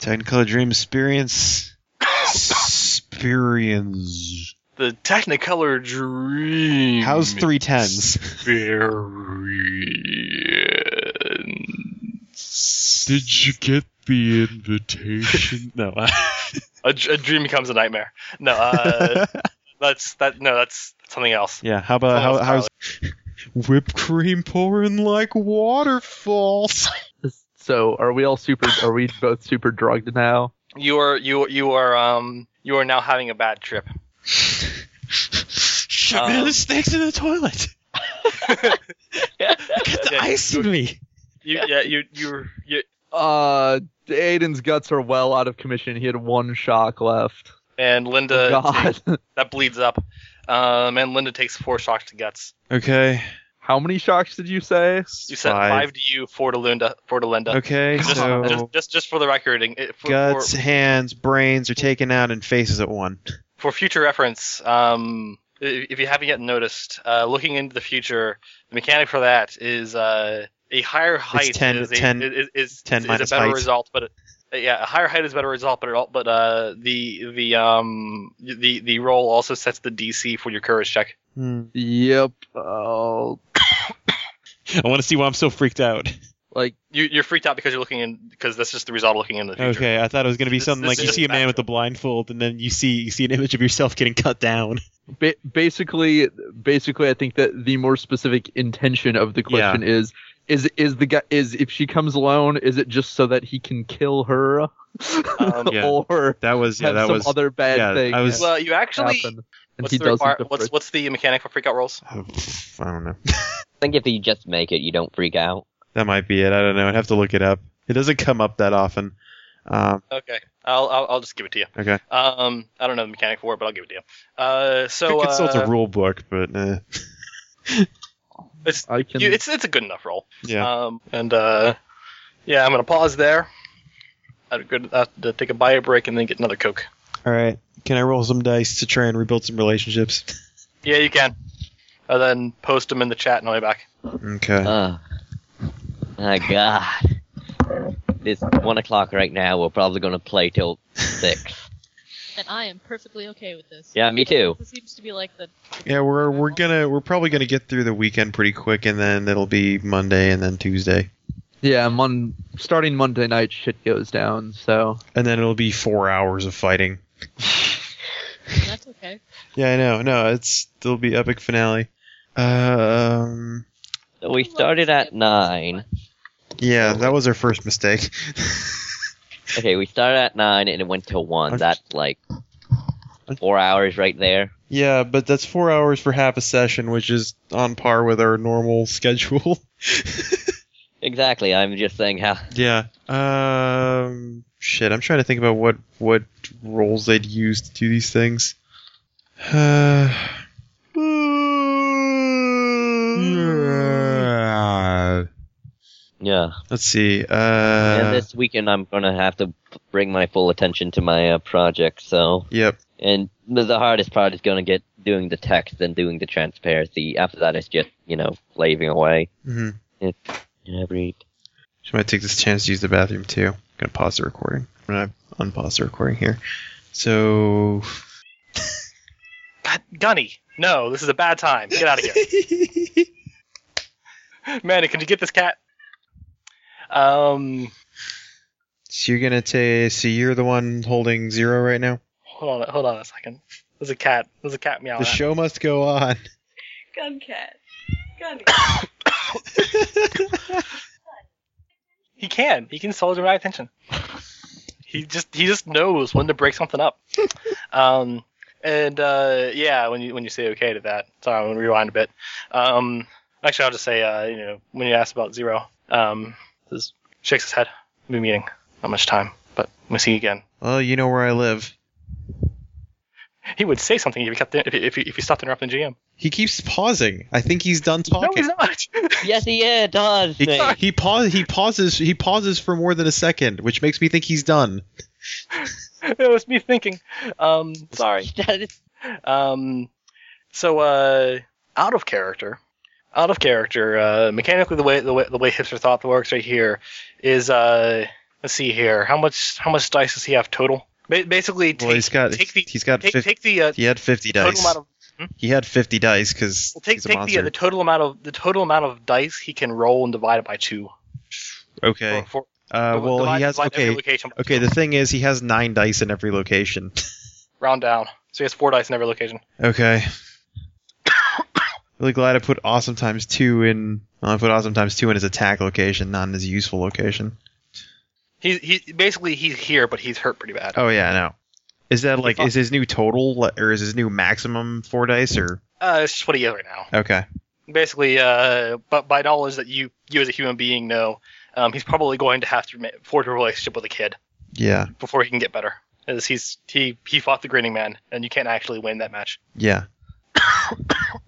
Technicolor Dream experience. Experience. The Technicolor Dream. How's 310s? Did you get the invitation? No. A dream becomes a nightmare. No, that's something else. Yeah, how about how's whipped cream pouring like waterfalls? So, are we both super drugged now? You are now having a bad trip. Shit, man, the snake's in the toilet. Get the ice in me. Aiden's guts are well out of commission. He had one shock left. And Linda, God. that bleeds up. And Linda takes 4 shocks to guts. Okay. How many shocks did you say? You said 5 to you, 4 to Linda. Okay, so just for the record, guts, hands, brains are taken out, and faces at 1. For future reference, if you haven't yet noticed, looking into the future, the mechanic for that is a higher height is a better height. result, but a higher height is a better result, but the roll also sets the DC for your courage check. Yep. Oh. I want to see why I'm so freaked out. Like you're freaked out because because that's just the result of looking into the future. Okay, I thought it was going to be something like you see a man with a blindfold, and then you see an image of yourself getting cut down. Basically, I think that the more specific intention of the question is if she comes alone, is it just so that he can kill her, or that was some other bad thing? Well, you actually. Happen, what's the mechanic for freak out rolls? I don't know. I think if you just make it, you don't freak out. That might be it. I don't know. I'd have to look it up. It doesn't come up that often. Okay, I'll just give it to you. Okay. I don't know the mechanic for it, but I'll give it to you. I could consult a rule book, but it's a good enough roll. Yeah. I'm gonna pause there. I'd have to take a bio break and then get another Coke. All right. Can I roll some dice to try and rebuild some relationships? Yeah, you can. And then post them in the chat and I'll be back. Okay. My God. It's 1 o'clock right now. We're probably going to play till 6. And I am perfectly okay with this. Yeah, me too. This seems to be like the... Yeah, we're probably gonna get through the weekend pretty quick, and then it'll be Monday and then Tuesday. Yeah, starting Monday night, shit goes down. So. And then it'll be 4 hours of fighting. That's okay. Yeah, I know. No, it'll be epic finale. So we started at 9. Yeah, that was our first mistake. Okay, we started at 9 and it went to 1. That's like 4 hours right there. Yeah, but that's 4 hours for half a session, which is on par with our normal schedule. Exactly, I'm just saying how... Yeah. Shit, I'm trying to think about what roles they'd use to do these things. Yeah. Let's see. And this weekend I'm going to have to bring my full attention to my project, so... Yep. And the hardest part is going to get doing the text and doing the transparency. After that, it's just, slaving away. Mm-hmm. Just might take this chance to use the bathroom, too. I'm going to pause the recording. I'm going to unpause the recording here. So... God, Gunny! No, this is a bad time. Get out of here. Manny, can you get this cat? So you're gonna so you're the one holding 0 right now? Hold on a second. There's a cat meowing. The show must go on. Gun cat. Gunny. He can hold your attention. He just knows when to break something up. When you say okay to that. Sorry, I'm gonna rewind a bit. Actually, I'll just say, when you asked about 0, this shakes his head. New meeting. Not much time, but we'll see you again. Well, you know where I live. He would say something if he stopped interrupting GM. He keeps pausing. I think he's done talking. No, he's not. Yes, he does. He pauses for more than a second, which makes me think he's done. It was me thinking. Sorry. Out of character. Mechanically, the way hipster thought works right here is Let's see here. How much dice does he have total? Basically, Well, he's got 50, he had 50 total dice. amount of He had 50 dice because he's a monster. the total amount of dice he can roll and divide it by 2. Okay. Well, he has okay. Okay, the thing is, he has 9 dice in every location. Round down, so he has 4 dice in every location. Okay. Really glad I put awesome times 2 in. Well, I put awesome times 2 in his attack location, not in his useful location. He's here, but he's hurt pretty bad. Oh yeah, I know. Is that like is his new total or is his new maximum 4 dice or? It's just what he is right now. Okay. Basically, but by knowledge that you as a human being know, he's probably going to have to forge a relationship with a kid. Yeah. Before he can get better, as he fought the Grinning Man, and you can't actually win that match. Yeah.